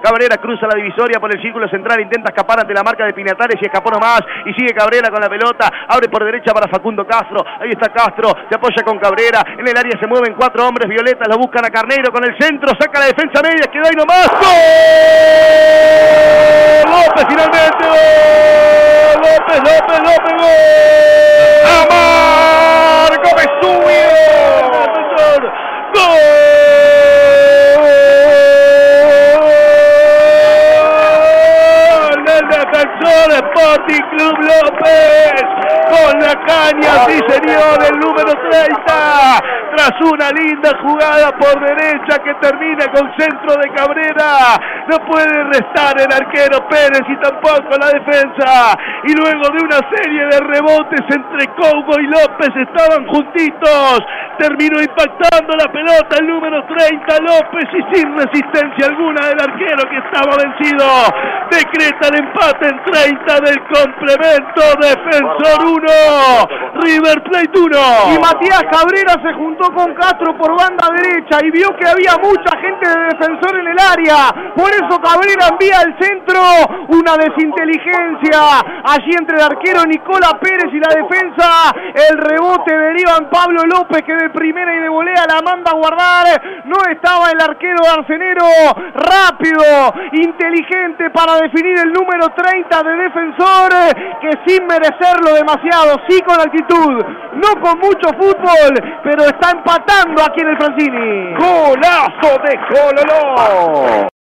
Cabrera cruza la divisoria por el círculo central, intenta escapar ante la marca de Pinatares y escapó nomás, y sigue Cabrera con la pelota, abre por derecha para Facundo Castro, ahí está Castro, se apoya con Cabrera, en el área se mueven 4 hombres violetas, lo buscan a Carneiro con el centro, saca la defensa media, quedó ahí nomás, ¡gol! López finalmente, ¡gol! López, ¡gol! ¡Amar! ¡Gómez subió! ¡Gol! Defensor Sporting Club López, con la caña, sí señor, el número 30, tras una linda jugada por derecha que termina con centro de Cabrera, no puede restar el arquero Pérez y tampoco la defensa, y luego de una serie de rebotes entre Cougo y López estaban juntitos, terminó impactando la pelota el número 30 López y sin resistencia alguna del arquero que estaba vencido, decreta el empate en 30 del complemento. Defensor 1, River Plate 1. Y Matías Cabrera se juntó con Castro por banda derecha y vio que había mucha gente de Defensor en el área, por eso Cabrera envía al centro, una desinteligencia allí entre el arquero Nicola Pérez y la defensa, el rebote deriva en Pablo López que de primera y de volea la manda a guardar, no estaba el arquero Arcenero, rápido, inteligente para definir el número 30 de Defensor, que sin merecerlo demasiado, sí con actitud, no con mucho fútbol, pero está empatando aquí en el Francini. Golazo de Cololó.